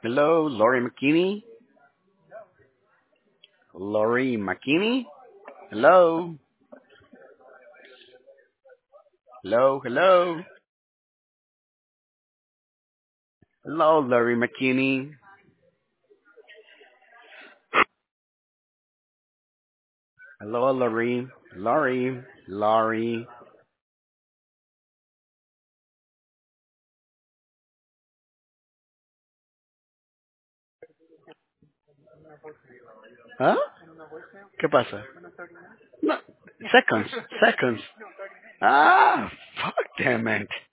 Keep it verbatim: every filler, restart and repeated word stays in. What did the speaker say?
Hello, Lori McKinney. Lori McKinney. Hello. Hello, hello. Hello, Lori McKinney. Hello, Lori. Lori. Lori. ¿Ah? ¿Qué pasa? No. Seconds. Seconds. Ah, fuck damn it.